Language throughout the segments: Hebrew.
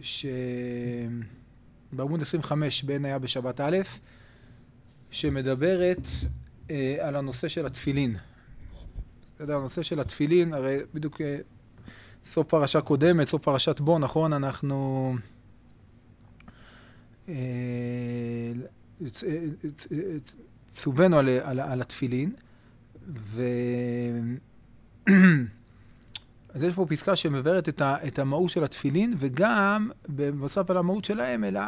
בעמוד 25 בין היה בשבת א', שמדברת על הנושא של התפילין. הנושא של התפילין, הרי בדיוק סוף פרשה קודמת, סוף פרשת בו, נכון? אנחנו צווינו על התפילין, אז יש פה פסקה שמבארת את המהות של התפילין, וגם בנוסף על המהות שלהם, אלא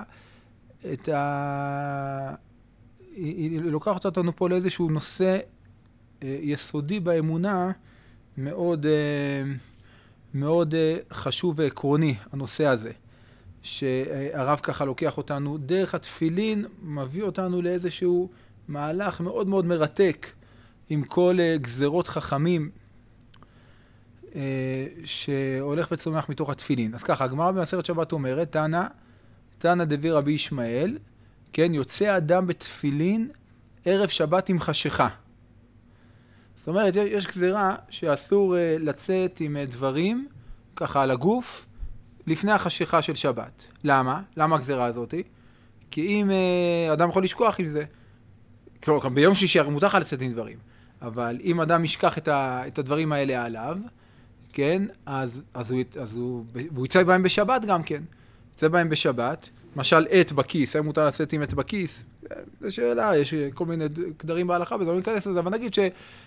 היא לוקחת אותנו פה לאיזשהו נושא יסודי באמונה, מאוד, מאוד חשוב ועקרוני, הנושא הזה. שהרב ככה לוקח אותנו דרך התפילין, מביא אותנו לאיזשהו מהלך מאוד מאוד מרתק, עם כל גזרות חכמים, שהולך וצומח מתוך התפילין. אז ככה, הגמרא במסכת שבת אומרת, תנא דבי רבי ישמעאל, כן, יוצא אדם בתפילין ערב שבת עם חשיכה. זאת אומרת, יש גזירה שאסור לצאת עם דברים, ככה על הגוף, לפני החשיכה של שבת. למה? למה הגזירה הזאת? כי אם אדם יכול לשכוח עם זה, כלומר, ביום שישי מותר לך לצאת עם דברים, אבל אם אדם ישכח את הדברים האלה עליו, כן, אז הוא יצא בהם בשבת גם כן. יצא בהם בשבת, למשל עת בכיס, האם מותר לצאת עם עת בכיס? זו שאלה, יש כל מיני קדרים בהלכה, וזה לא ניכנס לזה, אבל נגיד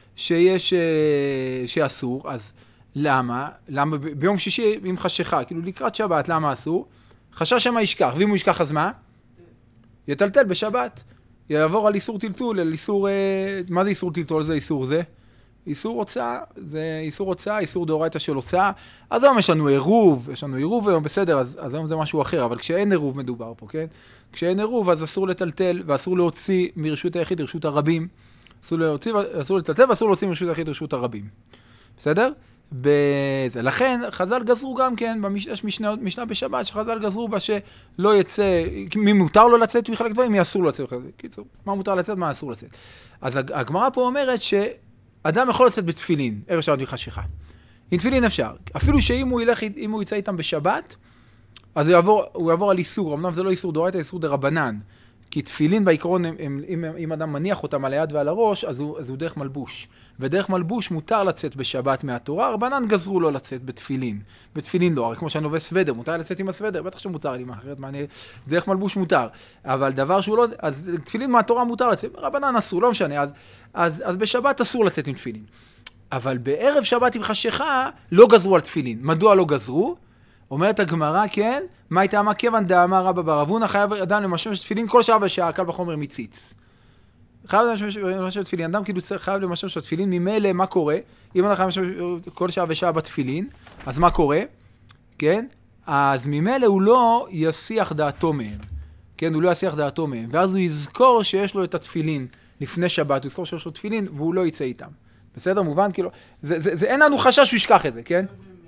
שאסור, אז למה? למה ביום שישי עם חשיכה, כאילו לקראת שבת, למה אסור? חשש שמה ישכח, ואם הוא ישכח אז מה? יטלטל בשבת. יעבור על איסור טלטול, על איסור, מה זה איסור טלטול? זה איסור זה? איסור הוצאה, זה איסור הוצאה, איסור דאורייתא של הוצאה. אז היום יש לנו עירוב, היום בסדר, אז היום זה משהו אחר, אבל כשאין עירוב מדובר פה, כן? כשאין עירוב אז אסור לטלטל, ואסור להוציא מרשות היחיד לרשות הרבים. אסור לטלטל ואסור להוציא מרשות היחיד לרשות הרבים. בסדר? לכן חז"ל גזרו גם כן, יש משנה בשבת שחז"ל גזרו בה שלא יצא, מי מותר לו לצאת מחלק דברים, מי אסור לצאת. קיצור, מה מותר לצאת, מה אסור לצאת. אז הגמרא פה אומרת שאדם יכול לצאת בתפילין, ערב שבת מחשיכה. עם תפילין אפשר. אפילו שאם הוא יצא איתם בשבת, אז הוא יעבור על איסור, אמנם זה לא איסור דאורייתא, איסור דרבנן. כי תפילין בעיקרון, אם אדם מניח אותם על היד ועל הראש, אז הוא דרך מלבוש. ודרך מלבוש מותר לצאת בשבת מהתורה, רבנן גזרו לא לצאת בתפילין. בתפילין לא, הרי כמו שאני לובש סוודר, מותר לצאת עם הסוודר, בטח שמותר לי, אחרת דרך מלבוש מותר. אבל דבר שהוא לא, אז תפילין מהתורה מותר לצאת, רבנן אסור, לא משנה, אז בשבת אסור לצאת עם תפילין. אבל בערב שבת עם חשיכה לא גזרו על תפילין. מדוע לא גזרו? אומרת הגמרא, כן, מה הייתה מה כיוון דאמר רבא בר אבונה, חייב אדם למשמש תפילין כל שעה ושעה, קל וחומר מציץ. חייב למשמש תפילין, אדם כאילו חייב למשמש תפילין, ממילא מה קורה? אם אדם חייב למשמש כל שעה ושעה בתפילין, אז מה קורה? כן? אז ממילא הוא לא יסיח דעתו מהם. כן, הוא לא יסיח דעתו מהם. ואז הוא יזכור שיש לו את התפילין לפני שבת, הוא יזכור שיש לו תפילין, והוא לא יצא איתם. בסדר? מובן? כאילו, אין לנו חשש שהוא ישכח את זה, כן?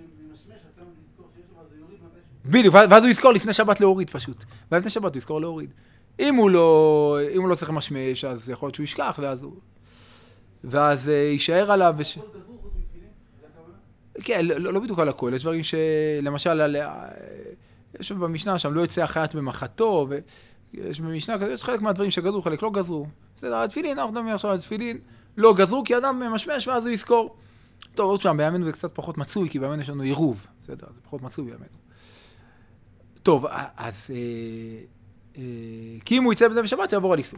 בדיוק, ואז הוא יזכור לפני שבת להוריד פשוט. ולפני שבת הוא יזכור להוריד. אם הוא לא צריך משמש, אז יכול להיות שהוא ישכח, ואז יישאר עליו. כן, לא בדיוק על הכל. יש דברים שלמשל, יש במשנה שם, לא יצא החייט במחתו, ויש במשנה כזה, יש חלק מהדברים שגזרו, חלק לא גזרו. בסדר, התפילין, אנחנו מדברים עכשיו על התפילין, לא גזרו, כי אדם ממשמש, ואז הוא יזכור. טוב, עוד פעם, בימינו זה קצת פחות מצוי, כי בימינו יש לנו עירוב. בסדר, זה פחות מצוי בימינו. טוב, אז כי אם הוא יצא בזה בשבת, יעבור על איסור.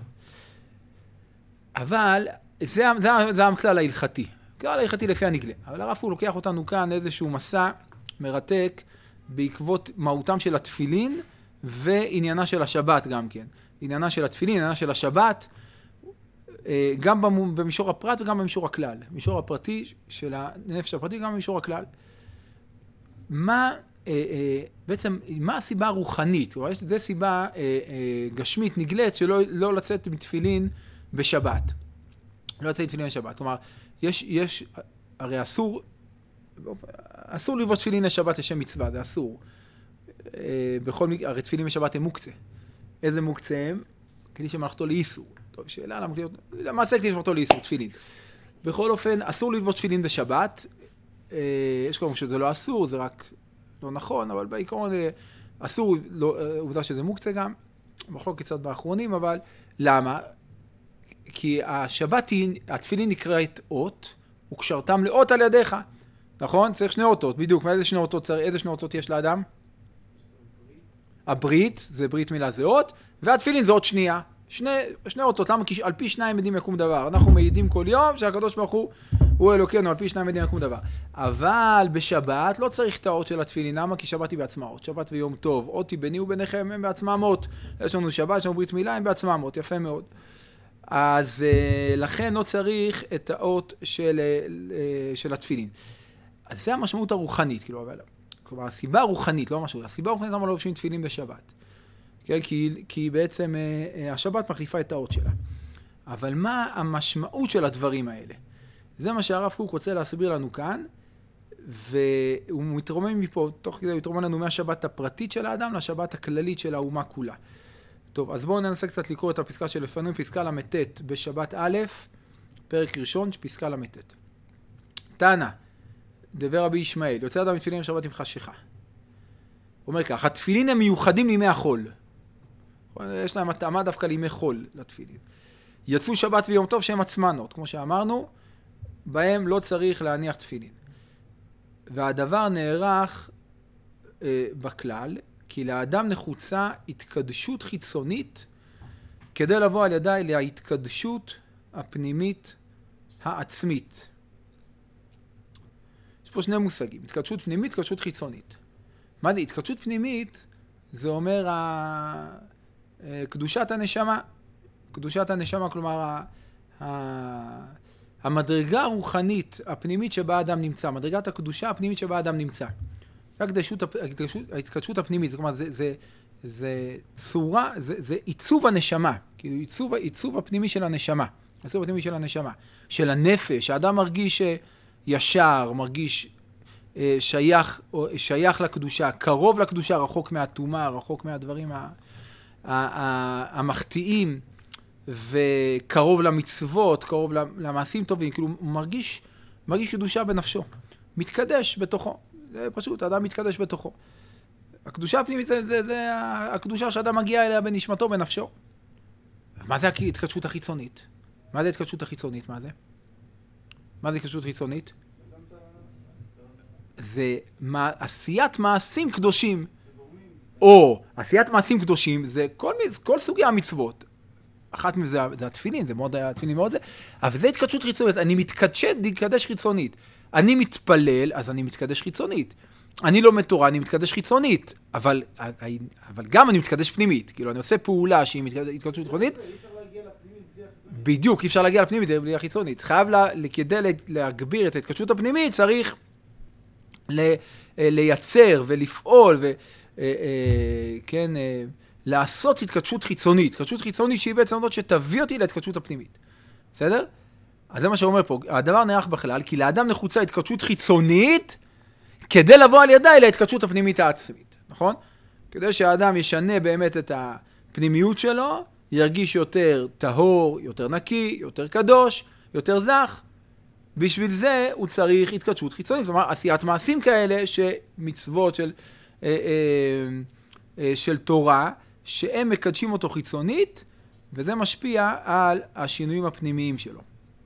אבל זה הכלל ההלכתי. הכלל ההלכתי לפי הנגלה. אבל הרב הוא לוקח אותנו כאן איזשהו מסע מרתק בעקבות מהותם של התפילין ועניינה של השבת גם כן. עניינה של התפילין, עניינה של השבת, גם במישור הפרט וגם במישור הכלל. במישור הפרטי של הנפש הפרטי גם במישור הכלל. בעצם, מה הסיבה הרוחנית? זו סיבה גשמית, נגלית, שלא לצאת עם תפילין בשבת. לא לצאת עם תפילין בשבת. כלומר, הרי אסור לבוא תפילין לשבת לשם מצווה, זה אסור. הרי תפילין בשבת הם מוקצה. איזה מוקצה הם? כדי שמלאכתו לאיסור. טוב, שאלה, למעשה כדי שמלאכתו לאיסור, תפילין. בכל אופן, אסור ללבוש תפילין בשבת. יש כלומר שזה לא אסור, זה רק לא נכון, אבל בעיקרון אסור, עובדה שזה מוקצה גם, מחלוקת קצת באחרונים, אבל למה? כי השבת היא, התפילין נקראת אות, וקשרתם לאות על ידיך, נכון? צריך שני אותות, בדיוק, איזה שני אותות יש לאדם? הברית, זה ברית מילה, זה אות, והתפילין זה אות שנייה. שני אותות, למה? כי על פי שניים עדים יקום דבר. אנחנו מעידים כל יום שהקדוש ברוך הוא אלוקינו, על פי שניים עדים יקום דבר. אבל בשבת לא צריך את האות של התפילין, למה? כי שבת היא בעצמה אות, שבת ויום טוב, אות היא ביני וביניכם, הם בעצמם אות. יש לנו שבת, יש לנו ברית מילה, הם בעצמם אות, יפה מאוד. אז לכן לא צריך את האות של התפילין. אז זה המשמעות הרוחנית, כלומר, הסיבה הרוחנית, לא משהו, הסיבה הרוחנית למה לא לובשים תפילין בשבת. כן? כי בעצם השבת מחליפה את האות שלה. אבל מה המשמעות של הדברים האלה? זה מה שהרב קוק רוצה להסביר לנו כאן, והוא מתרומם מפה, תוך כדי הוא מתרומם לנו מהשבת הפרטית של האדם לשבת הכללית של האומה כולה. טוב, אז בואו ננסה קצת לקרוא את הפסקה שלפנינו, פסקה למתת בשבת א', פרק ראשון, פסקה למתת. תנא, דבר רבי ישמעאל, יוצא אדם מתפילין בשבת עם חשיכה. הוא אומר כך, התפילין הם מיוחדים לימי החול. יש להם התאמה דווקא לימי חול לתפילין. יצאו שבת ויום טוב שהם עצמנות, כמו שאמרנו, בהם לא צריך להניח תפילין. והדבר נערך בכלל, כי לאדם נחוצה התקדשות חיצונית, כדי לבוא על ידי להתקדשות הפנימית העצמית. יש פה שני מושגים, התקדשות פנימית, התקדשות חיצונית. מה זה? התקדשות פנימית, זה אומר קדושת הנשמה. קדושת הנשמה, כלומר, המדרגה הרוחנית הפנימית שבה האדם נמצא, מדרגת הקדושה הפנימית שבה האדם נמצא. ההתקדשות הפנימית, זאת אומרת, זה צורה, זה עיצוב הנשמה, כאילו עיצוב הפנימי של הנשמה, עיצוב הפנימי של הנשמה, של הנפש. האדם מרגיש ישר, מרגיש שייך לקדושה, קרוב לקדושה, רחוק מהטומאה, רחוק מהדברים המחטיאים, וקרוב למצוות, קרוב למעשים טובים, כאילו הוא מרגיש קדושה בנפשו, מתקדש בתוכו, זה פשוט, האדם מתקדש בתוכו. הקדושה הפנימית זה הקדושה שאדם מגיע אליה בנשמתו, בנפשו. מה זה ההתקדשות החיצונית? מה זה ההתקדשות החיצונית? מה זה התקדשות חיצונית? זה עשיית מעשים קדושים. או עשיית מעשים קדושים זה כל סוגי המצוות. אחת מזה זה התפילין, זה מאוד, התפילין מאוד זה, אבל זה התקדשות חיצונית. אני מתקדש חיצונית. אני מתפלל, אז אני מתקדש חיצונית. אני לומד תורה, אני מתקדש חיצונית, אבל גם אני מתקדש פנימית. כאילו אני עושה פעולה שהיא התקדשות חיצונית. בדיוק, אי אפשר להגיע לפנימית בלי החיצונית. כדי להגביר את ההתקדשות הפנימית, צריך לייצר ולפעול כן, לעשות התקדשות חיצונית. התקדשות חיצונית שהיא בעצם זאת שתביא אותי להתקדשות הפנימית. בסדר? אז זה מה שאומר פה. הדבר נערך בכלל, כי לאדם נחוצה התקדשות חיצונית, כדי לבוא על ידי להתקדשות הפנימית העצמית. נכון? כדי שהאדם ישנה באמת את הפנימיות שלו, ירגיש יותר טהור, יותר נקי, יותר קדוש, יותר זך. בשביל זה הוא צריך התקדשות חיצונית. כלומר, עשיית מעשים כאלה שמצוות של תורה, שהם מקדשים אותו חיצונית, וזה משפיע על השינויים הפנימיים שלו.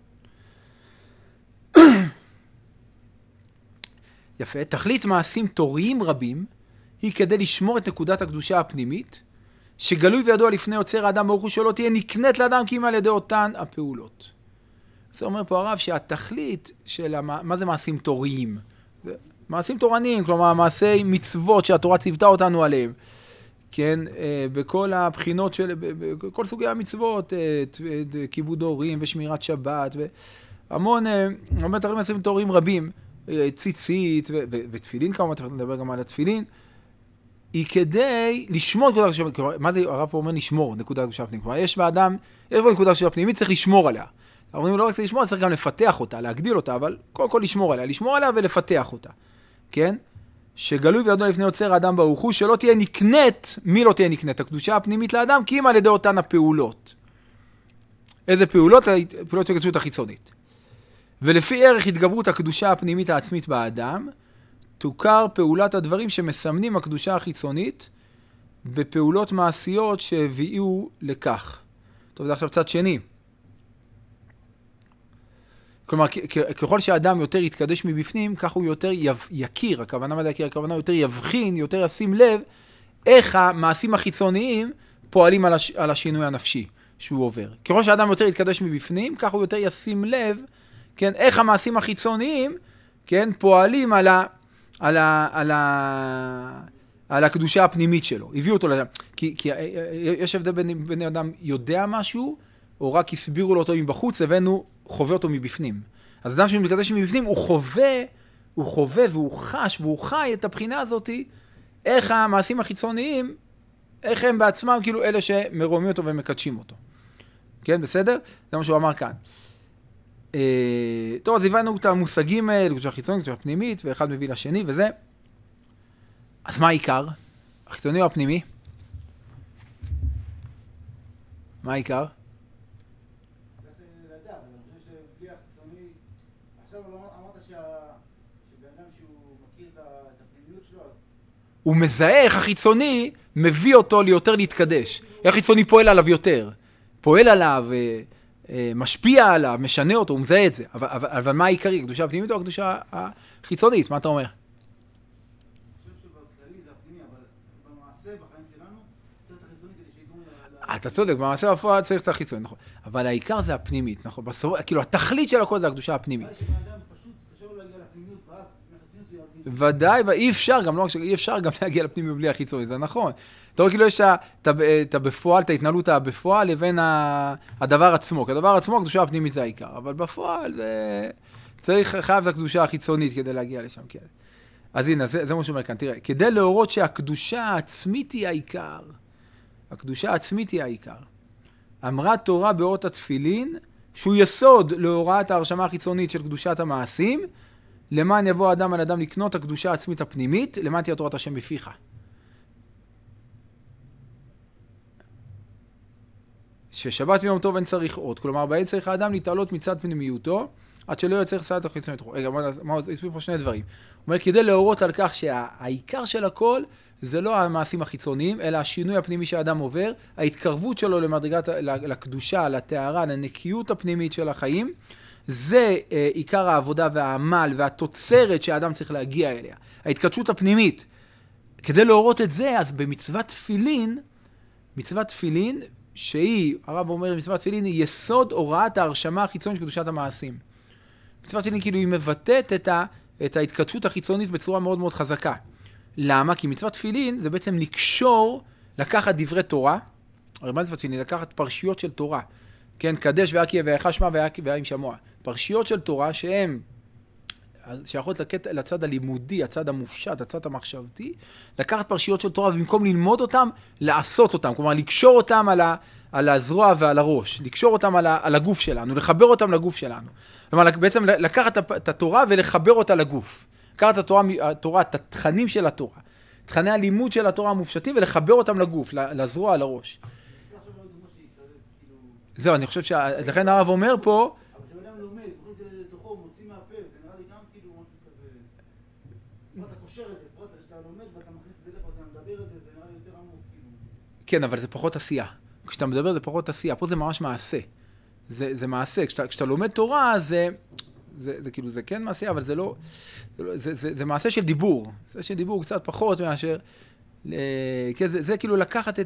יפה. תכלית מעשים תוריים רבים היא כדי לשמור את נקודת הקדושה הפנימית, שגלוי וידוע לפני יוצר האדם ברוך הוא שלא תהיה נקנית לאדם כי אם על ידי אותן הפעולות. זה אומר פה הרב שהתכלית של מה זה מעשים תוריים? זה מעשים תורניים, כלומר מעשי מצוות שהתורה ציוותה אותנו עליהם. כן, בכל הבחינות של, בכל סוגי המצוות, כיבוד הורים ושמירת שבת, והמון, הרבה תכלית מעשים תוריים רבים, ציצית ותפילין, כמובן, נדבר גם על התפילין, היא כדי לשמור נקודת הקדושה הפנימית. מה זה הרב פה אומר לשמור נקודת הקדושה הפנימית? כלומר, יש באדם, יש בו נקודת הקדושה הפנימית, צריך לשמור עליה. אבל לא רק צריך לשמור, צריך גם לפתח אותה, להגדיל אותה, אבל קודם כל לשמור עליה ולפתח אותה. כן? שגלוי וידוע לפני יוצר האדם ברוך הוא, שלא תהיה נקנית, מי לא תהיה נקנית? הקדושה הפנימית לאדם, כי אם על ידי אותן הפעולות. איזה פעולות? פעולות של הקדושה החיצונית. ולפי ערך התגברות הקדושה הפנימית העצמית באדם, תוכר פעולת הדברים שמסמנים הקדושה החיצונית, בפעולות מעשיות שהביאו לכך. טוב, זה עכשיו צד שני. כלומר, ככל שהאדם יותר יתקדש מבפנים, כך הוא יותר יכיר, הכוונה מה זה יכיר? הכוונה יותר יבחין, יותר ישים לב, איך המעשים החיצוניים פועלים על השינוי הנפשי שהוא עובר. ככל שהאדם יותר יתקדש מבפנים, כך הוא יותר ישים לב, כן, איך המעשים החיצוניים, כן, פועלים על הקדושה הפנימית שלו. הביאו אותו לזה. כי יש הבדל בין אדם יודע משהו, או רק הסבירו לו אותו מבחוץ, לבין הוא חווה אותו מבפנים. אז אדם שמתקדש מבפנים, הוא חווה והוא חש והוא חי את הבחינה הזאת, איך המעשים החיצוניים, איך הם בעצמם, כאילו אלה שמרומים אותו ומקדשים אותו. כן, בסדר? זה מה שהוא אמר כאן. טוב, אז הבנו את המושגים האלה, קדושה חיצונית, קדושה פנימית, ואחד מביא לשני וזה. אז מה העיקר? החיצוני או הפנימי? מה העיקר? הוא מזהה איך החיצוני מביא אותו ליותר להתקדש. איך החיצוני פועל עליו יותר. פועל עליו, משפיע עליו, משנה אותו, הוא מזהה את זה. אבל מה העיקרי? הקדושה הפנימית או הקדושה החיצונית? מה אתה אומר? אתה צודק, במעשה בפועל צריך את החיצוני, נכון. אבל העיקר זה הפנימית, נכון. כאילו, התכלית של הכל זה הקדושה הפנימית. ודאי, ואי אפשר גם, לא רק שאי אפשר גם להגיע לפנימי בלי החיצוני, זה נכון. אתה רואה כאילו יש את הבפועל, את ההתנהלות הבפועל לבין הדבר עצמו. כי הדבר עצמו, הקדושה הפנימית זה העיקר. אבל בפועל חייב את הקדושה החיצונית כדי להגיע לשם, כן. אז הנה, זה מה שאומר כאן, תראה. כדי להורות שהקדושה העצמית היא העיקר, הקדושה העצמית היא העיקר. אמרה תורה באות התפילין, שהוא יסוד להוראת ההרשמה החיצונית של קדושת המעשים, למען יבוא אדם על אדם לקנות הקדושה העצמית הפנימית, למען תהיה תורת השם בפיך. ששבת ויום טוב אין צריך עוד, כלומר, בהן צריך האדם להתעלות מצד פנימיותו, עד שלא יוצא סעד החיצונית. רגע, יש פה שני דברים. הוא אומר, כדי להורות על כך שהעיקר של הכל, זה לא המעשים החיצוניים, אלא השינוי הפנימי שהאדם עובר, ההתקרבות שלו למדרגת, לקדושה, לתארה, לנקיות הפנימית של החיים, זה עיקר העבודה והעמל והתוצרת שהאדם צריך להגיע אליה. ההתקדשות הפנימית. כדי להורות את זה, אז במצוות תפילין, שהיא, הרב אומר, מצוות תפילין היא יסוד הוראת ההרשמה החיצונית של קדושת המעשים. מצוות תפילין כאילו היא מבטאת את ההתקדשות החיצונית בצורה מאוד מאוד חזקה. למה? כי מצוות תפילין זה בעצם לקחת דברי תורה, הרי מה מצוות תפילין? לקחת פרשיות של תורה. כן, קדש והקיה והיכה שמע והים שמוע. פרשיות של תורה שהן שייכות לצד הלימודי, הצד המופשט, הצד המחשבתי, לקחת פרשיות של תורה ובמקום ללמוד אותם, לעשות אותם. כלומר, לקשור אותם על הזרוע ועל הראש, לקשור אותם על הגוף שלנו, לחבר אותם לגוף שלנו. כלומר, בעצם לקחת את התורה ולחבר אותה לגוף. לקחת את התורה, את התכנים של התורה, תכני הלימוד של התורה המופשטים ולחבר אותם לגוף, לזרוע, על הראש. זהו, אני חושב לכן הרב אומר פה, אבל כשאדם לומד, פחות זה לתוכו, מוציא מהפה, זה נראה לי גם כאילו משהו כזה, אתה קושר את זה, פחות כשאתה לומד ואתה מכניס את זה לך, ואתה מדבר את זה, זה נראה לי יותר עמוק, כאילו. כן, אבל זה פחות עשייה. כשאתה מדבר זה פחות עשייה, פה זה ממש מעשה. זה מעשה, כשאתה לומד תורה, זה כאילו, זה כן מעשה, אבל זה לא, זה מעשה של דיבור. מעשה של דיבור קצת פחות מאשר, כן, זה כאילו לקחת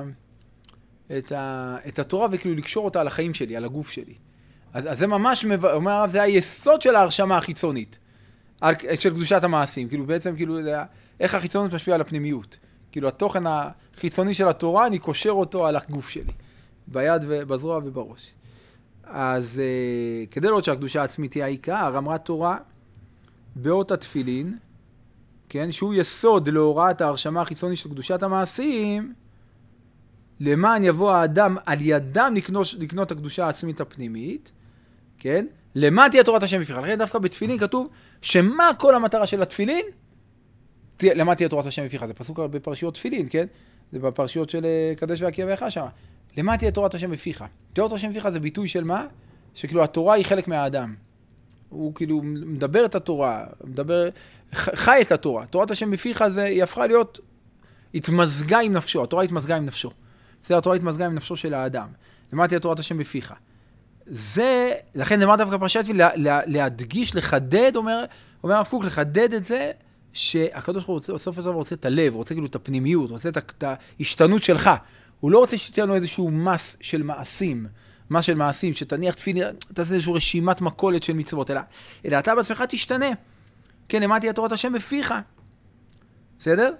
את התורה וכאילו לקשור אותה על החיים שלי, על הגוף שלי. אז זה ממש, אומר הרב, זה היסוד של ההרשמה החיצונית, של קדושת המעשים. כאילו בעצם, כאילו, איך החיצוניות משפיעה על הפנימיות. כאילו התוכן החיצוני של התורה, אני קושר אותו על הגוף שלי, ביד ובזרוע ובראש. אז כדי לראות שהקדושה העצמית היא העיקר, אמרה תורה באות התפילין, כן, שהוא יסוד להוראת ההרשמה החיצונית של קדושת המעשים, למען יבוא האדם על ידם לקנות הקדושה העצמית הפנימית, כן? למען תהיה תורת השם בפיך. לכן דווקא בתפילין כתוב שמה כל המטרה של התפילין? למען תהיה תורת השם בפיך. זה פסוק בפרשיות תפילין, כן? זה בפרשיות של קדש והקיה והיכה שם. למען תהיה תורת השם בפיך. תורת השם בפיך זה ביטוי של מה? שכאילו התורה היא חלק מהאדם. הוא כאילו מדבר את התורה, חי את התורה. תורת השם בפיך היא הפכה להיות התמזגה עם נפשו, התורה התמזגה עם נפשו. זה התורה התמזגה עם נפשו של האדם. למדתי את תורת השם בפיך. זה, לכן נאמר דווקא פרשת תפילין, להדגיש, לחדד, אומר הרב קוק, לחדד את זה, שהקדוש ברוך הוא בסוף הזה רוצה את הלב, רוצה כאילו את הפנימיות, רוצה את ההשתנות שלך. הוא לא רוצה שתהיה לנו איזשהו מס של מעשים, שתניח תפילין, תעשה איזשהו רשימת מכולת של מצוות, אלא אתה בעצמך תשתנה. כן, למדתי את תורת השם בפיך. בסדר?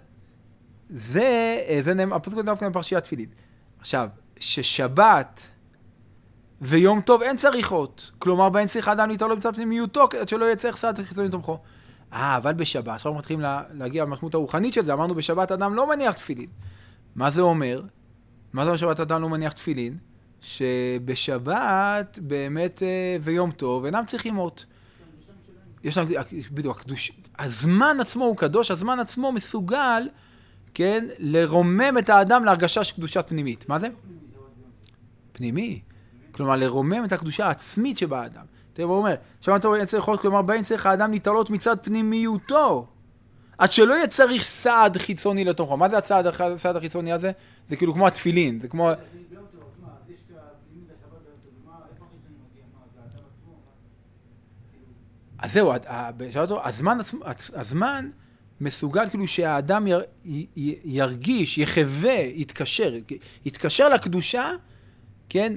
זה הפסוק דווקא בפרשיית תפילין. עכשיו, ששבת ויום טוב אין צריכות. כלומר, באין צריך האדם להתעלות בצד פנימיותו, עד שלא יהיה צריך סעד חיצוני תומכו. אבל בשבת, עכשיו מתחילים להגיע למשמעות הרוחנית של זה, אמרנו בשבת אדם לא מניח תפילין. מה זה אומר? מה זה אומר בשבת אדם לא מניח תפילין? שבשבת באמת ויום טוב אינם צריכים אות. יש לנו, בדיוק, הזמן עצמו הוא קדוש, הזמן עצמו מסוגל, כן, לרומם את האדם להרגשה של קדושת פנימית. מה זה? פנימי. כלומר, לרומם את הקדושה העצמית שבאדם. תראה, הוא אומר, שמעת אין צריך עוד, כלומר, באין צריך האדם להתעלות מצד פנימיותו, עד שלא יהיה צריך סעד חיצוני לתוכו. מה זה הסעד החיצוני הזה? זה כאילו כמו התפילין, זה כמו... אז זהו, הזמן מסוגל כאילו שהאדם ירגיש, יחווה, יתקשר לקדושה, כן,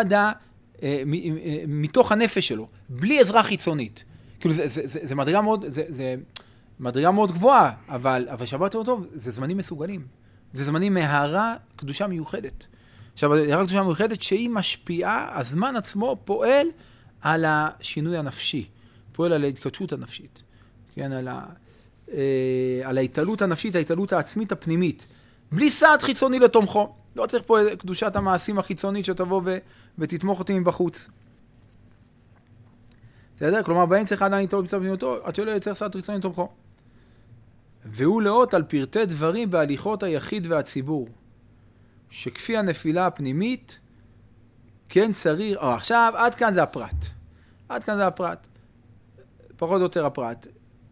מתוך הנפש שלו, בלי עזרה חיצונית. כאילו זה מדרגה מאוד גבוהה, אבל שבת טוב, זה זמנים מסוגלים. זה זמנים מהרה קדושה מיוחדת. עכשיו, מהרה קדושה מיוחדת שהיא משפיעה, הזמן עצמו פועל על השינוי הנפשי. פועל על ההתקדשות הנפשית, כן, על ההתעלות הנפשית, ההתעלות העצמית הפנימית, בלי סעד חיצוני לתומכו. לא צריך פה קדושת המעשים החיצונית שתבוא ותתמוך אותי מבחוץ. בסדר? כלומר, באין צריך עדיין להתעלות בצד פנימיותו, עד שלא יצטרך סעד חיצוני לתומכו. והוא לאות על פרטי דברים בהליכות היחיד והציבור, שכפי הנפילה הפנימית, כן צריך... עכשיו, עד כאן זה הפרט. פחות או יותר הפרט.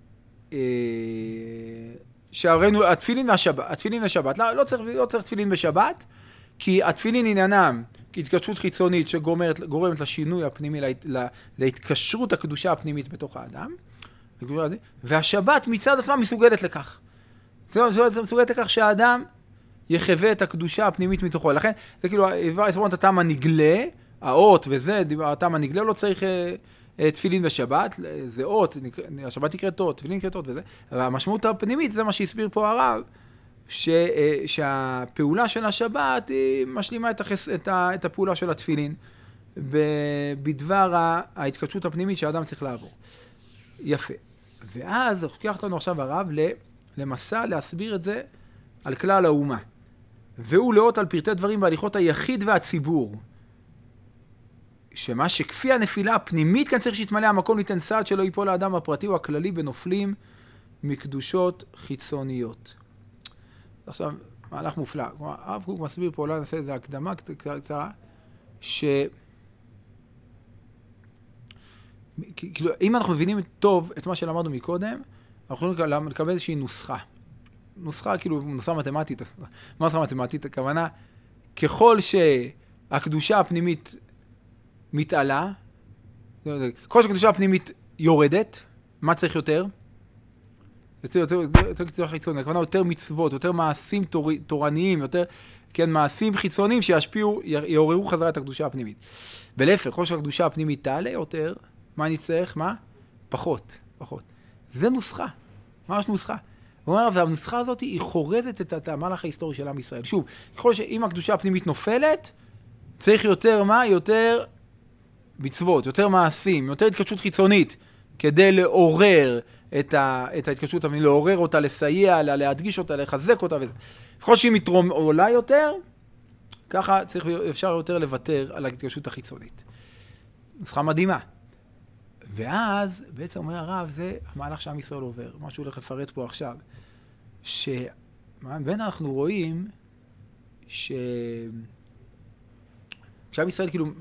שהראינו, התפילין והשבת. לא צריך תפילין בשבת, כי התפילין עניינם כהתקשרות חיצונית שגורמת לשינוי הפנימי, להתקשרות הקדושה הפנימית בתוך האדם. והשבת מצד עצמה מסוגלת לכך. זה מסוגלת לכך שהאדם יחווה את הקדושה הפנימית מתוכו. לכן, זה כאילו, את הטעם הנגלה, האות וזה, הטעם הנגלה לא צריך... תפילין בשבת, זה אות, השבת נקראת אות, תפילין נקראת אות וזה. והמשמעות הפנימית, זה מה שהסביר פה הרב, שהפעולה של השבת היא משלימה את הפעולה של התפילין, בדבר ההתקדשות הפנימית שהאדם צריך לעבור. יפה. ואז הולך לנו עכשיו הרב למסע להסביר את זה על כלל האומה. והוא לאות על פרטי דברים בהליכות היחיד והציבור. שמה שכפי הנפילה הפנימית כאן צריך שיתמלא המקום ליתן סעד שלא ייפול האדם הפרטי או הכללי בנופלים מקדושות חיצוניות. עכשיו, מהלך מופלא. הרב קוק מסביר פה, אולי נעשה איזו הקדמה קצרה, כאילו, אם אנחנו מבינים טוב את מה שלמדנו מקודם, אנחנו יכולים לקבל איזושהי נוסחה. נוסחה, כאילו, נוסחה מתמטית. מה נוסחה מתמטית? הכוונה, ככל שהקדושה הפנימית מתעלה, כל שהקדושה הפנימית יורדת, מה צריך יותר? יותר קדושה חיצונית, הכוונה יותר מצוות, יותר מעשים תורניים, יותר, כן, מעשים חיצוניים שישפיעו, יעוררו חזרה את הקדושה הפנימית. ולהפך, כל שהקדושה הפנימית תעלה יותר, מה נצטרך? מה? פחות. זה נוסחה, ממש נוסחה. הוא אומר, והנוסחה הזאת היא חורזת את המהלך ההיסטורי של עם ישראל. שוב, ככל שאם הקדושה הפנימית נופלת, צריך יותר מה? יותר מצוות, יותר מעשים, יותר התקדשות חיצונית, כדי לעורר את ההתקדשות הפנימית, לעורר אותה, לסייע לה, להדגיש אותה, לחזק אותה וזה. ככל שהיא עולה יותר, ככה אפשר יותר לוותר על ההתקדשות החיצונית. נוסחה מדהימה. ואז בעצם אומר הרב, זה המהלך שעם ישראל עובר, מה שהוא הולך לפרט פה עכשיו, שבין אנחנו רואים שעם ישראל כאילו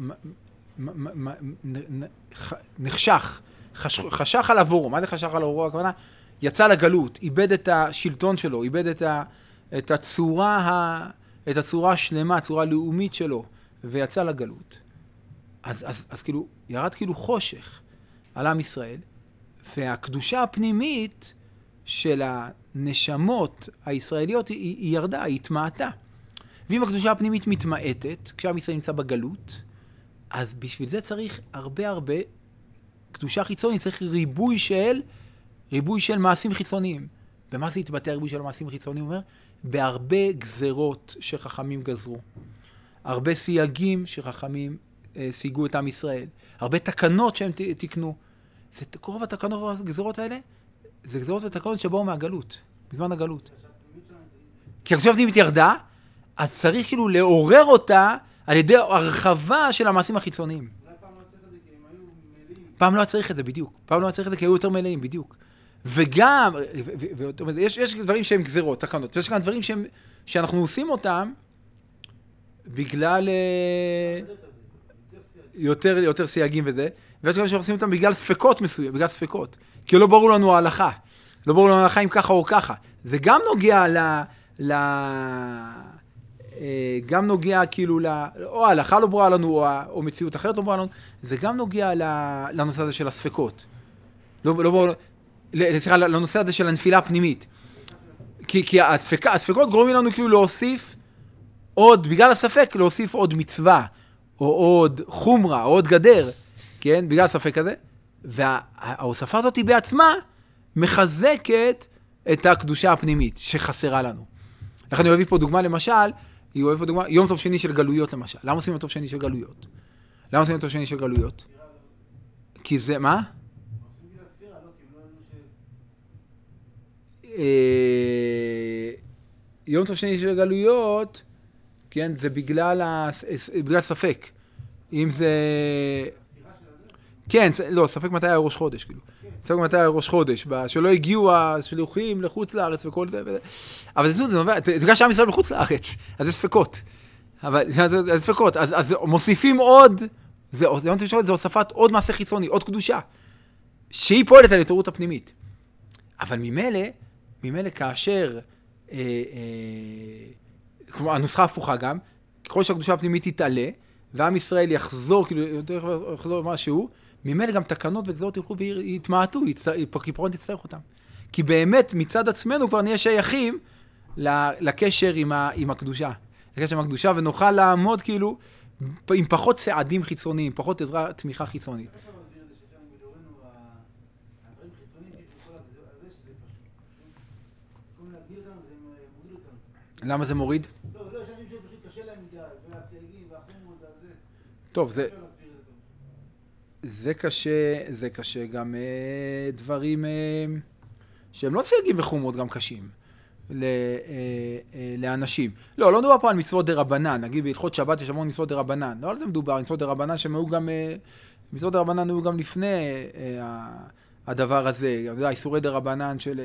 חשך על עבורו. מה זה חשך על עבורו? הכוונה, יצא לגלות, איבד את השלטון שלו, איבד את הצורה השלמה, הצורה הלאומית שלו, ויצא לגלות. אז כאילו, ירד כאילו חושך על עם ישראל, והקדושה הפנימית של הנשמות הישראליות היא ירדה, היא התמעטה. ואם הקדושה הפנימית מתמעטת, כשעם ישראל נמצא בגלות, אז בשביל זה צריך הרבה קדושה חיצונית, צריך ריבוי של מעשים חיצוניים. במה זה התבטא ריבוי של מעשים חיצוניים? הוא אומר, בהרבה גזרות שחכמים גזרו, הרבה סייגים שחכמים סייגו את עם ישראל, הרבה תקנות שהם תקנו. זה קרוב התקנות והגזרות האלה, זה גזרות ותקנות שבאו מהגלות, בזמן הגלות. כי הקדושה הפנימית ירדה, אז צריך כאילו לעורר אותה על ידי הרחבה של המעשים החיצוניים. פעם לא צריך את זה בדיוק. פעם לא צריך את זה כי היו יותר מלאים, בדיוק. וגם, יש דברים שהם גזרות, תקנות, ויש גם דברים שאנחנו עושים אותם בגלל יותר סייגים וזה, ויש גם שעושים אותם בגלל ספקות מסוים, בגלל ספקות. כי לא ברור לנו ההלכה. לא ברור לנו ההלכה אם ככה או ככה. זה גם נוגע גם נוגע כאילו או ההלכה לא ברורה לנו, או מציאות אחרת לא ברורה לנו, זה גם נוגע לנושא הזה של הספקות. לא ברור, לנושא הזה של הנפילה הפנימית. כי הספקות גורמים לנו כאילו להוסיף עוד, בגלל הספק, להוסיף עוד מצווה, או עוד חומרה, או עוד גדר, כן? בגלל הספק הזה. וההוספה הזאת היא בעצמה מחזקת את הקדושה הפנימית שחסרה לנו. לכן אני אוהב פה דוגמה למשל, יום טוב שני של גלויות למשל. למה עושים יום טוב שני של גלויות? כי זה, מה? יום טוב שני של גלויות, כן, זה בגלל ספק. אם זה... כן, לא, ספק מתי היה ראש חודש, כאילו. ספק מתי היה ראש חודש, שלא הגיעו השלוחים לחוץ לארץ וכל זה. אבל זה נובע, בגלל שעם ישראל בחוץ לארץ, אז זה ספקות. אבל זה ספקות, אז מוסיפים עוד, זה הוספת עוד מעשה חיצוני, עוד קדושה, שהיא פועלת על התעוררות הפנימית. אבל ממילא כאשר, כמו הנוסחה הפוכה גם, ככל שהקדושה הפנימית תתעלה, ועם ישראל יחזור, כאילו, יותר יחזור משהו, ממילא גם תקנות וגזרות ילכו ויתמעטו, כיפרון תצטרך אותם. כי באמת מצד עצמנו כבר נהיה שייכים לקשר עם הקדושה. לקשר עם הקדושה, ונוכל לעמוד כאילו עם פחות צעדים חיצוניים, פחות עזרה, תמיכה חיצונית. למה זה מוריד? לא, יש אנשים שפשוט קשה להם מדי, והסייגים והחומות והזה. טוב, זה קשה גם דברים שהם לא סייגים וחומות גם קשים לאנשים. לא מדובר פה על מצוות דרבנן, נגיד בהלכות שבת יש המון מצוות דרבנן. לא על זה מדובר, מצוות דרבנן מצוות דרבנן היו גם לפני הדבר הזה. איסורי דרבנן של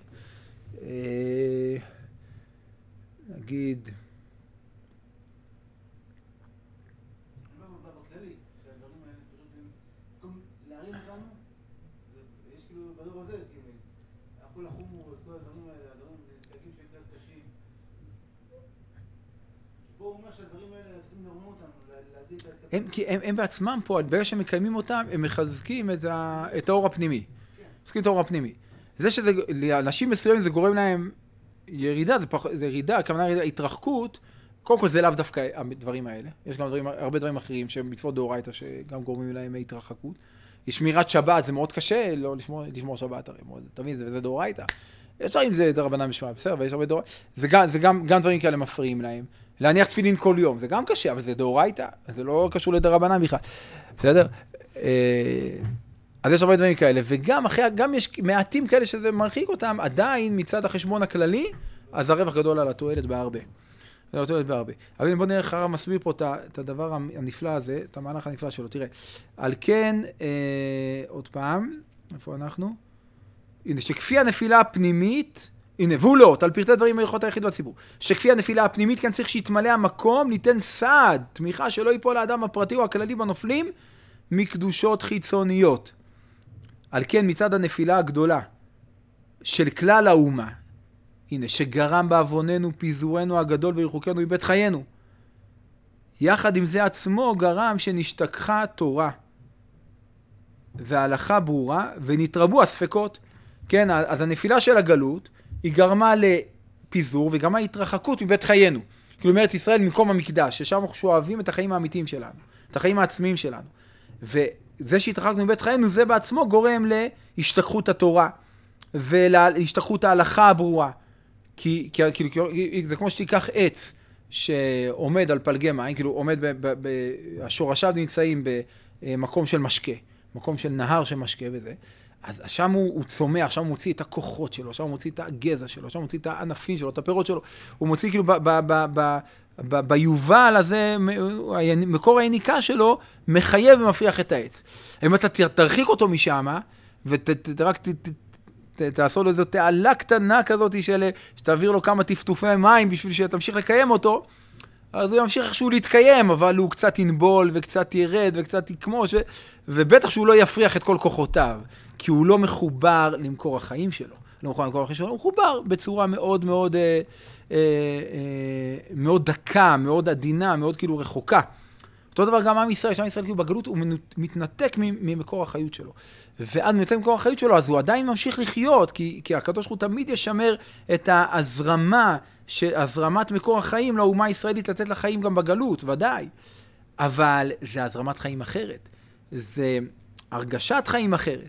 נגיד בכללי, שהדברים האלה פשוט במקום להרים אותנו, יש כאילו בדור הזה, כל החומות, כל הדברים האלה, הדברים סייגים שיותר קשים. פה הוא אומר שהדברים האלה צריכים לרמות אותנו, להגיד... כי הם בעצמם פה, ברגע שהם מקיימים אותם, הם מחזקים את האור הפנימי. מחזקים את האור הפנימי. זה לאנשים מסוימים זה גורם להם ירידה, זה ירידה, הכוונה ירידה, התרחקות, קודם כל זה לאו דווקא הדברים האלה. יש גם הרבה דברים אחרים שהם מצוות דאורייתא שגם גורמים להם התרחקות. שמירת שבת זה מאוד קשה, לא לשמור שבת הרי, תמיד זה דאורייתא. יש דברים זה דרבנן בשמיים, בסדר, ויש הרבה דאורייתא. זה גם דברים כאלה מפריעים להם. להניח תפילין כל יום, זה גם קשה, אבל זה דאורייתא, זה לא קשור לדרבנן בכלל. בסדר? אז יש הרבה דברים כאלה, וגם גם יש מעטים כאלה שזה מרחיק אותם, עדיין מצד החשבון הכללי, אז הרווח גדול על התועלת בהרבה. אבל בוא נראה איך הרב מסביר פה את הדבר הנפלא הזה, את המהלך הנפלא שלו. תראה, על כן, עוד פעם, איפה אנחנו? הנה, שכפי הנפילה הפנימית, הנה, והולות, על פרטי דברים מהלכות היחיד בציבור, שכפי הנפילה הפנימית כאן צריך שיתמלא המקום, ניתן סעד, תמיכה שלא ייפול לאדם הפרטי או הכללי בנופלים, מקדושות חיצוניות. על כן מצד הנפילה הגדולה של כלל האומה, הנה, שגרם בעווננו פיזורנו הגדול וריחוקנו מבית חיינו. יחד עם זה עצמו גרם שנשתכחה תורה וההלכה ברורה ונתרבו הספקות. כן, אז הנפילה של הגלות היא גרמה לפיזור וגרמה להתרחקות מבית חיינו. כאילו מארץ ישראל ממקום המקדש, ששם אנחנו שואבים את החיים האמיתיים שלנו, את החיים העצמיים שלנו. וזה שהתרחקנו מבית חיינו זה בעצמו גורם להשתכחות התורה ולהשתכחות ההלכה הברורה. כי זה כמו שתיקח עץ שעומד על פלגי מים, כאילו עומד, השורשיו נמצאים במקום של משקה, מקום של נהר של משקה וזה, אז שם הוא צומח, שם הוא מוציא את הכוחות שלו, שם הוא מוציא את הגזע שלו, שם הוא מוציא את הענפים שלו, את הפירות שלו, הוא מוציא כאילו ביובל הזה, מקור היניקה שלו, מחייב ומפריח את העץ. אם אתה תרחיק אותו משם, ורק תעשו לו איזו תעלה קטנה כזאת שתעביר לו כמה טפטופי מים בשביל שתמשיך לקיים אותו, אז הוא ימשיך איכשהו להתקיים, אבל הוא קצת ינבול וקצת ירד וקצת יקמוש, ובטח שהוא לא יפריח את כל כוחותיו, כי הוא לא מחובר למקור החיים שלו. לא מחובר למקור החיים שלו, הוא מחובר בצורה מאוד מאוד, מאוד דקה, מאוד עדינה, מאוד כאילו רחוקה. אותו דבר גם עם ישראל, שעם ישראל כאילו בגלות הוא מתנתק ממקור החיות שלו. ואז מתנתק ממקור החיות שלו, אז הוא עדיין ממשיך לחיות, כי הקדוש הוא תמיד ישמר את ההזרמה, הזרמת מקור החיים לאומה הישראלית לתת לחיים גם בגלות, ודאי. אבל זה הזרמת חיים אחרת. זה הרגשת חיים אחרת.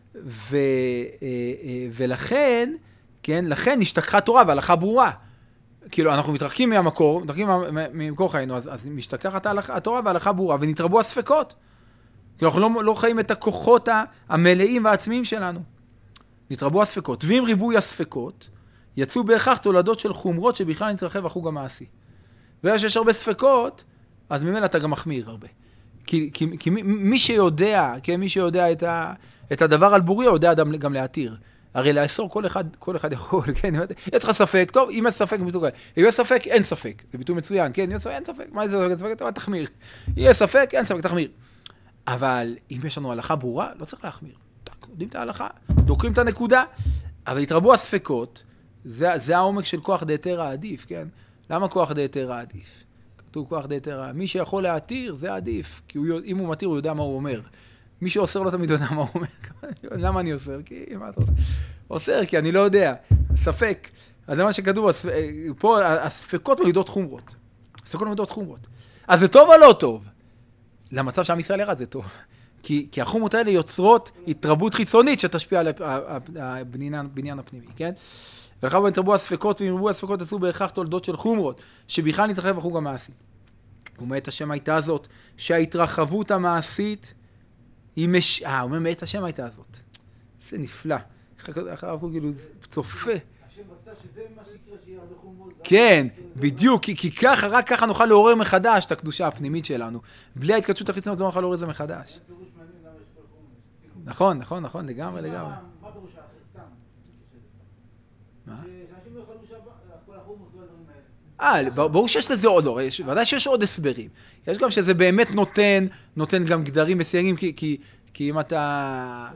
ולכן, כן, לכן נשתכחה תורה והלכה ברורה. כאילו, אנחנו מתרחקים מהמקור, מתרחקים ממקור חיינו, אז משתכחת התורה וההלכה ברורה, ונתרבו הספקות. כאילו, אנחנו לא חיים את הכוחות המלאים והעצמיים שלנו. נתרבו הספקות. ועם ריבוי הספקות, יצאו בהכרח תולדות של חומרות שבכלל נתרחב החוג המעשי. ויש הרבה ספקות, אז ממילא אתה גם מחמיר הרבה. כי מי שיודע, כן, מי שיודע את הדבר על בורי, יודע גם להתיר. הרי לאסור כל אחד יכול, כן, יש לך ספק, טוב, אם יש ספק, אם יש ספק, אין ספק. זה ביטוי מצוין, כן, אין ספק, מה זה ספק? טוב, תחמיר. יש ספק, אין ספק, תחמיר. אבל אם יש לנו הלכה ברורה, לא צריך להחמיר. יודעים את ההלכה, דוקרים את הנקודה, אבל התרבו הספקות, זה העומק של כוח דהיתרא עדיף, כן? למה כוח דהיתרא עדיף? כתוב כוח דהיתרא, מי שיכול להתיר, זה עדיף, כי אם הוא מתיר, הוא יודע מה הוא אומר. מי שאוסר לא תמיד יודע מה הוא אומר. למה אני אוסר? כי מה אתה אומר? אוסר, כי אני לא יודע. ספק. אז זה מה שכתוב, פה הספקות מלידות חומרות. הספקות מלידות חומרות. אז זה טוב או לא טוב? למצב שעם ישראל ירד זה טוב. כי החומרות האלה יוצרות התרבות חיצונית שתשפיע על הבניין הפנימי, כן? ולכן נתרבו הספקות ונרבו הספקות יצאו בהכרח תולדות של חומרות, שבכלל נתרחב החוג המעשי. ומאת השם הייתה זאת, שההתרחבות המעשית היא הוא אומר, מאת השם הייתה זאת. זה נפלא. אחריו הוא כאילו צופה. השם רצה שזה מה שיקרה, שיהיה הרבה חומרות. כן, בדיוק, כי ככה, רק ככה נוכל לעורר מחדש את הקדושה הפנימית שלנו. בלי ההתקדשות החיצונית לא נוכל לעורר את זה מחדש. זה פירוש מעניין למה יש כל חומרות. נכון, לגמרי. מה פירוש האחר? סתם. מה? שאנשים לא יכולים כל החומרות, כל הדברים האלה. ברור שיש לזה עוד, לא, ודאי שיש עוד הסברים. יש גם שזה באמת נותן גם גדרים מסייגים, כי אם אתה...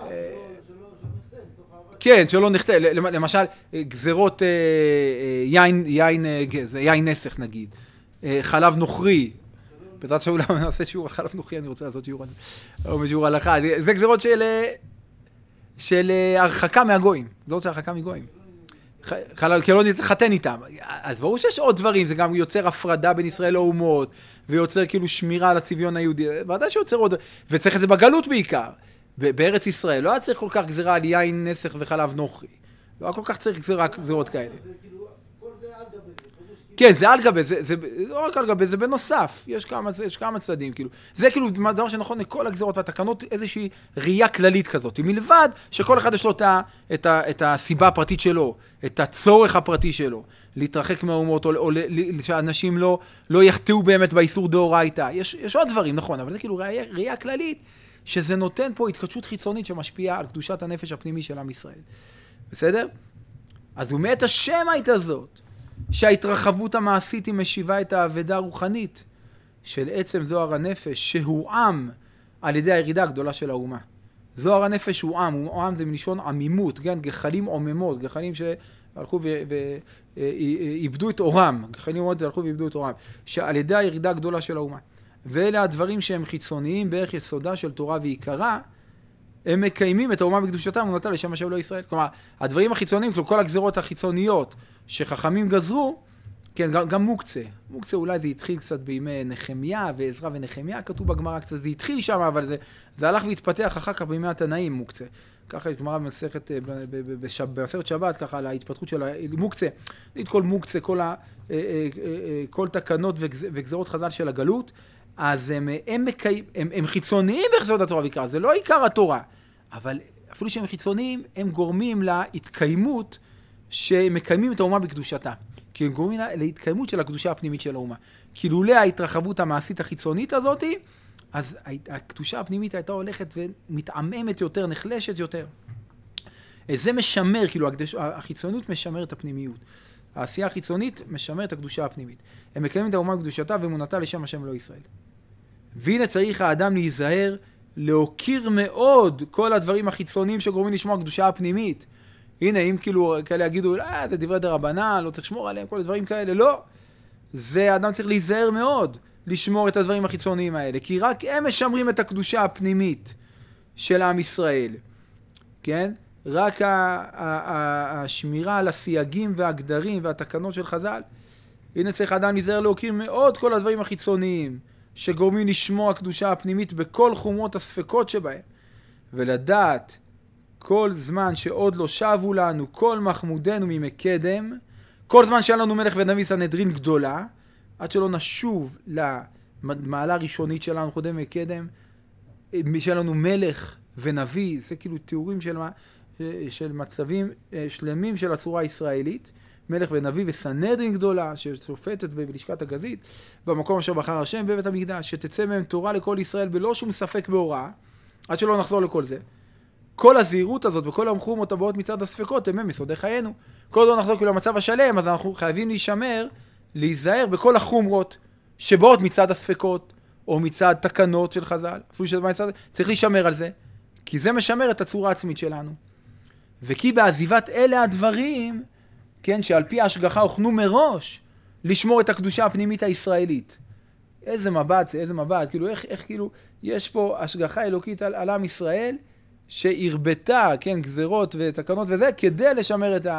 כן, שלא נחתה, למשל, גזרות יין נסך נגיד, חלב נוכרי, בעזרת שאולי נעשה שיעור על חלב נוכרי, אני רוצה לעשות שיעור הלכה, זה גזרות של הרחקה מהגויים, גזרות של הרחקה מגויים. כי לא נתחתן איתם. אז ברור שיש עוד דברים, זה גם יוצר הפרדה בין ישראל לאומות, ויוצר כאילו שמירה על הצביון היהודי, ודאי שיוצר עוד, וצריך את זה בגלות בעיקר. בארץ ישראל לא היה צריך כל כך גזירה על יין נסך וחלב נוכרי. לא היה כל כך צריך גזירות כאלה. כל זה על גבי זה. כן, זה על גבי, זה לא רק על גבי, זה בנוסף. יש כמה צדדים, כאילו. זה כאילו דבר שנכון לכל הגזירות והתקנות, איזושהי ראייה כללית כזאת. מלבד שכל אחד יש לו את הסיבה הפרטית שלו, את הצורך הפרטי שלו, להתרחק מהאומות, או שאנשים לא יחטאו באמת באיסור דאורייתא. יש עוד דברים, נכון, אבל זה כאילו ראייה כללית, שזה נותן פה התקדשות חיצונית שמשפיעה על קדושת הנפש הפנימי של עם ישראל. בסדר? אז ומאת השם הייתה זאת, שההתרחבות המעשית היא משיבה את האבדה הרוחנית של עצם זוהר הנפש, שהוא עם על ידי הירידה הגדולה של האומה. זוהר הנפש הוא עם זה מלשון עמימות, כן? גחלים עוממות, גחלים הלכו ואיבדו את אורם, חיילים אומרות, הלכו ואיבדו את אורם, שעל ידי הירידה הגדולה של האומה. ואלה הדברים שהם חיצוניים בערך יסודה של תורה ועיקרה, הם מקיימים את האומה בקדושתה אמונתה לשם השם אלוהי ישראל. כלומר, הדברים החיצוניים, כל הגזירות החיצוניות שחכמים גזרו, כן, גם מוקצה. מוקצה אולי זה התחיל קצת בימי נחמיה ועזרא ונחמיה, כתוב בגמרא קצת, זה התחיל שם, אבל זה הלך והתפתח אחר כך בימי התנאים מוקצה. ככה יש גמרא במסכת, במסכת שבת, ככה על ההתפתחות של מוקצה. את כל מוקצה, כל תקנות וגזרות חז"ל של הגלות, אז הם חיצוניים ביסוד התורה ויקרא, זה לא עיקר התורה, אבל אפילו שהם חיצוניים, הם גורמים להתקיימות שמקיימים את האומה בקדושתה. כי הם גורמים להתקיימות של הקדושה הפנימית של האומה. כי לולא ההתרחבות המעשית החיצונית הזאת, אז הקדושה הפנימית הייתה הולכת ומתעממת יותר, נחלשת יותר. זה משמר, כאילו החיצוניות משמר את הפנימיות. העשייה החיצונית משמר את הקדושה הפנימית. הם מקיימים את האומה בקדושתה ואמונתה לשם השם אלוהי ישראל. והנה צריך האדם להיזהר, להוקיר מאוד כל הדברים החיצוניים שגורמים לשמוע הקדושה הפנימית. הנה, אם כאילו כאלה יגידו, זה דברי דרבנן, לא צריך לשמור עליהם, כל הדברים כאלה, לא. זה האדם צריך להיזהר מאוד לשמור את הדברים החיצוניים האלה, כי רק הם משמרים את הקדושה הפנימית של עם ישראל. כן? רק השמירה על הסייגים והגדרים והתקנות של חז"ל. הנה צריך האדם להיזהר להוקיר מאוד כל הדברים החיצוניים שגורמים לשמוע הקדושה הפנימית בכל חומרות הספקות שבהם, ולדעת כל זמן שעוד לא שבו לנו כל מחמודנו ממקדם, כל זמן שהיה לנו מלך ונביא סנהדרין גדולה, עד שלא נשוב למעלה הראשונית שלנו קודם מקדם, שהיה לנו מלך ונביא, זה כאילו תיאורים של מצבים שלמים של הצורה הישראלית, מלך ונביא וסנהדרין גדולה ששופטת בלשכת הגזית, במקום אשר בחר השם בבית המקדש, שתצא מהם תורה לכל ישראל בלא שום ספק בהוראה, עד שלא נחזור לכל זה. כל הזהירות הזאת וכל המחומות הבאות מצד הספקות הם מסודי חיינו. כל עוד לא נחזור כאילו למצב השלם, אז אנחנו חייבים להיזהר בכל החומרות שבאות מצד הספקות, או מצד תקנות של חז"ל. אפילו שמצד, צריך להישמר על זה, כי זה משמר את הצורה העצמית שלנו. וכי בעזיבת אלה הדברים, כן, שעל פי ההשגחה הוכנו מראש, לשמור את הקדושה הפנימית הישראלית. איזה מבט זה, איזה מבט, כאילו איך כאילו, יש פה השגחה אלוקית על עם ישראל, שהרבתה, כן, גזרות ותקנות וזה, כדי לשמר את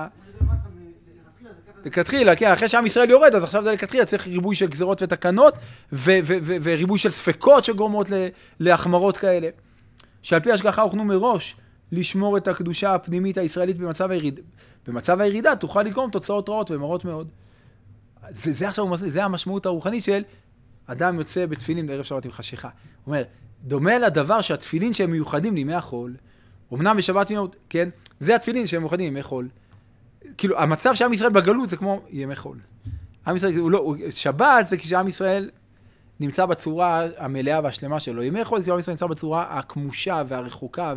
לכתחילה, כן, אחרי שעם ישראל יורד, אז עכשיו זה לכתחילה, צריך ריבוי של גזרות ותקנות, וריבוי של ספקות שגורמות להחמרות כאלה. שעל פי השגחה הוכנו מראש, לשמור את הקדושה הפנימית הישראלית במצב הירידה, תוכל לגרום תוצאות רעות ומרות מאוד. זה עכשיו, זה המשמעות הרוחנית של אדם יוצא בתפילין בערב שבת עם חשיכה. הוא אומר, דומה לדבר שהתפילין שהם מיוחדים לימי החול, אמנם בשבת ויום, כן, זה התפילין שהם מיוחדים לימי חול. כאילו, המצב שעם ישראל בגלות זה כמו ימי חול. עם ישראל, שבת זה כשעם ישראל נמצא בצורה המלאה והשלמה שלו. ימי חול זה כשעם ישראל נמצא בצורה הכמושה והרחוקה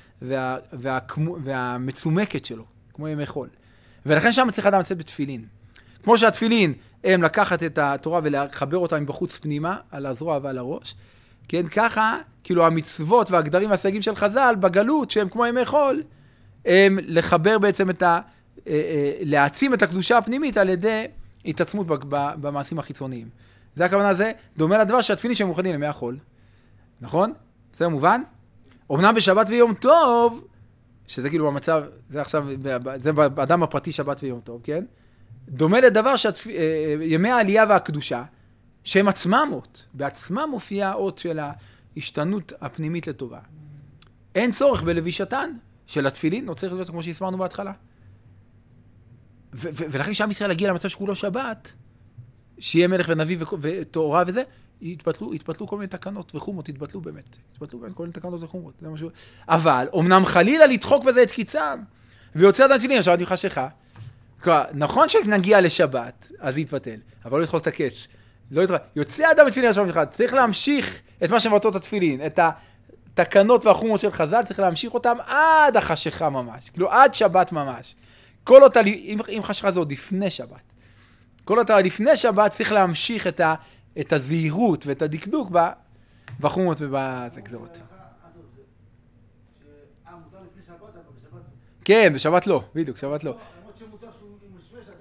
והמצומקת שלו, כמו ימי חול. ולכן שם צריך אדם לצאת בתפילין. כמו שהתפילין הם לקחת את התורה ולחבר אותה מבחוץ פנימה, על הזרוע ועל הראש, כן, ככה, כאילו המצוות והגדרים והסייגים של חז"ל בגלות, שהם כמו ימי חול, הם לחבר בעצם להעצים את הקדושה הפנימית על ידי התעצמות במעשים החיצוניים. זה הכוונה, זה דומה לדבר שהתפילין שהם מאוחדים לימי החול. נכון? זה מובן? אמנם בשבת ויום טוב, שזה כאילו במצב, זה עכשיו, זה באדם הפרטי שבת ויום טוב, כן? דומה לדבר ימי העלייה והקדושה, שהם עצמם אות, בעצמם מופיע האות של ההשתנות הפנימית לטובה. אין צורך בלבישתן של התפילין, לא צריך להיות כמו שהסברנו בהתחלה. ולכן שעם ישראל הגיע למצב שכולו שבת, שיהיה מלך ונביא ותורה וזה, התבטלו כל מיני תקנות וחומות, התבטלו באמת כל מיני תקנות וחומות. זה משהו. אבל, אמנם חלילה לדחוק בזה את קיצם, ויוצא עד התפילין, עכשיו אני מחשיכה. נכון שנגיע לשבת, אז להתבטל, אבל לא לדחוק את הקץ. יוצא אדם בתפילין עכשיו אחד, צריך להמשיך את מה שמבטאות התפילין, את התקנות והחומות של חז"ל, צריך להמשיך אותם עד החשיכה ממש, כאילו עד שבת ממש. כל אותה, אם חשיכה זה עוד לפני שבת, כל אותה לפני שבת צריך להמשיך את הזהירות ואת הדקדוק בחומות ובגזרות. מותר לפני שבת, אבל בשבת... כן, בשבת לא, בדיוק, שבת לא. למרות שמותר שהוא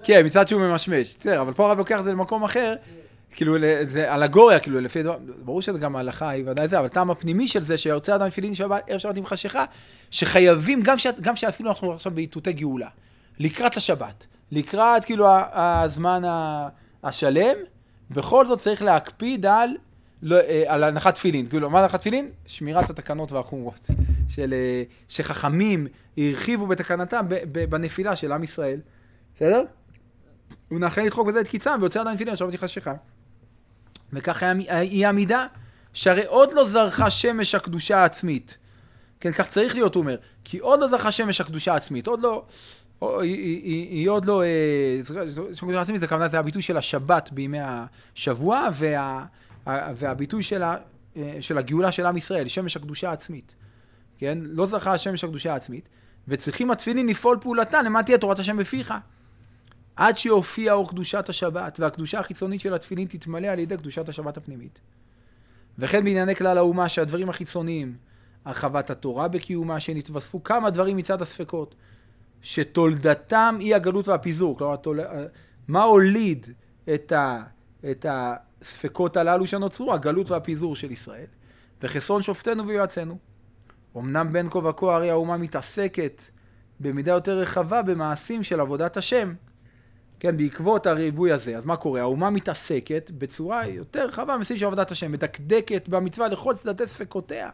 כן, מצד שהוא ממשמש. בסדר, אבל פה הרב לוקח את זה למקום אחר, כאילו, זה אלגוריה, כאילו, לפי דבר, ברור שזה גם ההלכה, היא ודאי זה, אבל טעם הפנימי של זה, שיוצא אדם תפילין ערב שבת עם חשיכה, שחייבים, גם שאפילו אנחנו עכשיו באיתותי גאולה, לקראת השבת, לקראת, כאילו, הזמן השלם, בכל זאת צריך להקפיד על הנחת תפילין. כאילו, מה הנחת תפילין? שמירת התקנות והחומרות, שחכמים הרחיבו בתקנתם בנפילה של עם ישראל. בסדר? הוא נחל לדחוק בזה את קיצם, ויוצא אדם תפילין ערב שבת עם חשיכה. וככה היא עמידה, שהרי עוד לא זרחה שמש הקדושה העצמית. כן, כך צריך להיות, הוא אומר. כי עוד לא זרחה שמש הקדושה העצמית. עוד לא, היא עוד לא, שמש הקדושה העצמית, זה הביטוי של השבת בימי השבוע, והביטוי של הגאולה של עם ישראל, שמש הקדושה העצמית. כן, לא זרחה שמש הקדושה העצמית. וצריכים התפילין לפעול פעולתן, למה תהיה תורת השם בפיך. עד שיופיע אור קדושת השבת, והקדושה החיצונית של התפילין תתמלא על ידי קדושת השבת הפנימית. וכן בענייני כלל האומה שהדברים החיצוניים, הרחבת התורה בקיומה, שנתווספו כמה דברים מצד הספקות, שתולדתם היא הגלות והפיזור. כלומר, מה הוליד את הספקות הללו שנוצרו? הגלות והפיזור של ישראל. וחסרון שופטנו ויועצנו. אמנם בין כה וכה הרי האומה מתעסקת במידה יותר רחבה במעשים של עבודת השם. כן, בעקבות הריבוי הזה. אז מה קורה? האומה מתעסקת בצורה יותר רחבה במעשים של עבודת השם, מדקדקת במצווה לכל צדדי ספקותיה.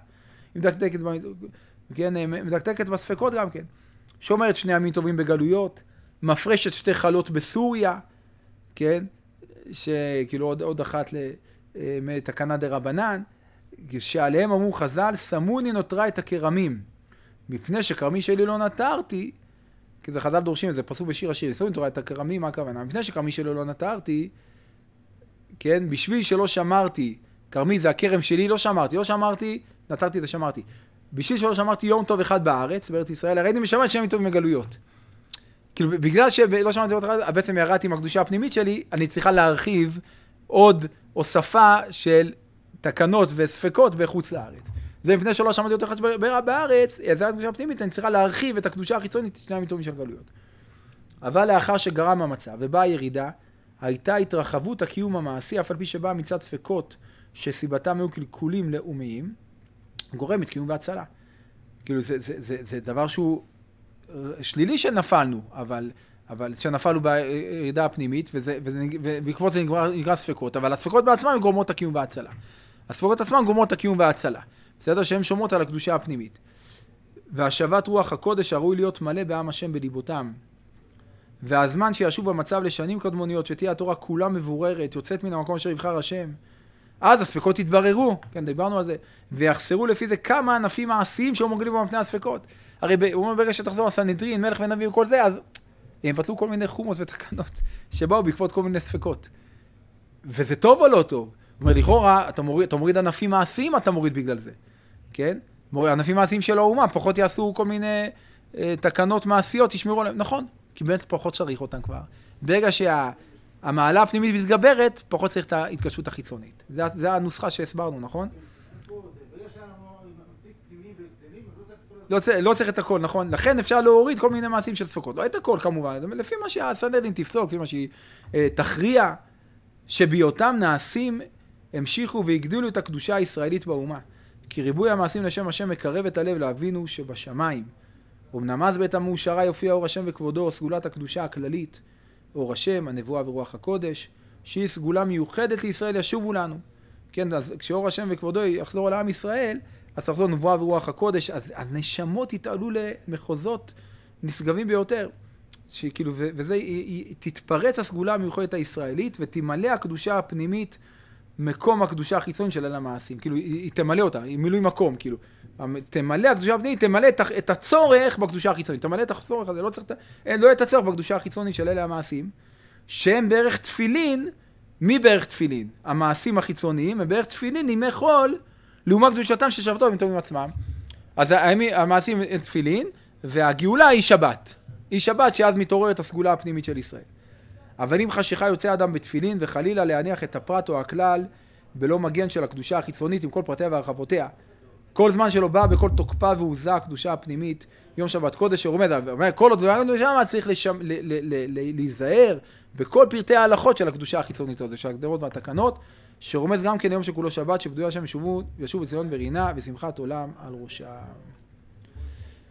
מדקדקת בספקות גם כן. שומרת שני ימים טובים בגלויות, מפרשת שתי חלות בסוריה, כן? שכאילו עוד אחת מתקנה דרבנן, שעליהם אמרו חז"ל, סמוני נותרה את הכרמים, מפני שכרמי שלי לא נטרתי, כי זה חז"ל דורשים את זה, פסוק בשיר השיר, סמוני נותרה את הכרמים, מה הכוונה? מפני שכרמי שלי לא נטרתי, כן? בשביל שלא שמרתי, כרמי זה הכרם שלי, לא שמרתי, נטרתי זה שמרתי. בשביל שלא שמרתי יום טוב אחד בארץ, בארץ ישראל, הראיתי משמעת שם טוב מגלויות. כאילו, בגלל שלא שמרתי יום טוב אחד, בעצם ירדתי עם הקדושה הפנימית שלי, אני צריכה להרחיב עוד הוספה של תקנות וספקות בחוץ לארץ. זה מפני שלא שמרתי יותר אחד בארץ, זה הקדושה הפנימית, אני צריכה להרחיב את הקדושה החיצונית, שני ימים טובים של גלויות. אבל לאחר שגרם המצב ובאה ירידה, הייתה התרחבות הקיום המעשי, אף על פי שבאה מצד ספקות שסיבתם היו קלקולים לאומיים, גורמת קיום והצלה. כאילו זה דבר שהוא שלילי שנפלנו, אבל שנפלנו בירידה הפנימית, ובעקבות זה נגרע ספקות, אבל הספקות בעצמם גורמות הקיום והצלה. הספקות עצמם גורמות הקיום והצלה. בסדר שהן שומרות על הקדושה הפנימית. והשבת רוח הקודש הראוי להיות מלא בעם השם בליבותם. והזמן שישוב במצב לשנים קדמוניות, שתהיה התורה כולה מבוררת, יוצאת מן המקום אשר יבחר השם, אז הספקות יתבררו, כן, דיברנו על זה, ויחסרו לפי זה כמה ענפים מעשיים שמוגלים במפני הספקות. הרי הוא אומר ברגע שתחזור הסנהדרין, מלך ונביא וכל זה, אז הם יבטלו כל מיני חומות ותקנות שבאו בעקבות כל מיני ספקות. וזה טוב או לא טוב? הוא אומר, לכאורה, אתה מוריד ענפים מעשיים, אתה מוריד בגלל זה, כן? ענפים מעשיים של האומה, פחות יעשו כל מיני תקנות מעשיות, ישמרו עליהם, נכון, כי באמת פחות צריך אותם כבר. ברגע המעלה הפנימית מתגברת, פחות צריך את ההתקשרות החיצונית. זה הנוסחה שהסברנו, נכון? לא צריך את הכל, נכון? לכן אפשר להוריד כל מיני מעשים של ספקות. לא את הכל כמובן, לפי מה שהסנהדרין תפסוק, לפי מה שהיא תכריע, שבהיותם נעשים המשיכו והגדילו את הקדושה הישראלית באומה. כי ריבוי המעשים לשם השם מקרב את הלב להבינו שבשמיים. אמנם אז בית המאושרה יופיע אור השם וכבודו, סגולת הקדושה הכללית, אור השם, הנבואה ורוח הקודש, שהיא סגולה מיוחדת לישראל ישובו לנו. כן, אז כשאור השם וכבודו יחזור על עם ישראל, אז תחזור נבואה ורוח הקודש, אז הנשמות יתעלו למחוזות נשגבים ביותר. שכאילו, וזה, היא תתפרץ הסגולה המיוחדת הישראלית, ותמלא הקדושה הפנימית מקום הקדושה החיצונית של אלה המעשים. כאילו, היא תמלא אותה, היא מילוי מקום, כאילו. תמלא הקדושה הפנימית, תמלא את הצורך בקדושה החיצונית. תמלא את הצורך הזה, לא את הצורך בקדושה החיצונית של אלה המעשים, שהם בערך תפילין, מי בערך תפילין? המעשים החיצוניים, הם בערך תפילין ימי חול, לעומת קדושתם של שבתו הם טובים עצמם. אז המעשים הם תפילין, והגאולה היא שבת. היא שבת שאז מתעוררת הסגולה הפנימית של ישראל. אבל אם חשיכה יוצא אדם בתפילין, וחלילה להניח את הפרט או הכלל, בלא מגן של הקדושה החיצונית עם כל פרטיה והרחבותיה, כל זמן שלא בא בכל תוקפה ועוזה הקדושה הפנימית, יום שבת קודש שרומז, כל עוד שם צריך להיזהר בכל פרטי ההלכות של הקדושה החיצונית הזאת, של ההגדרות והתקנות, שרומז גם כן יום שכולו שבת, שבדויה שם ישובו בציון ברינה ושמחת עולם על ראשם.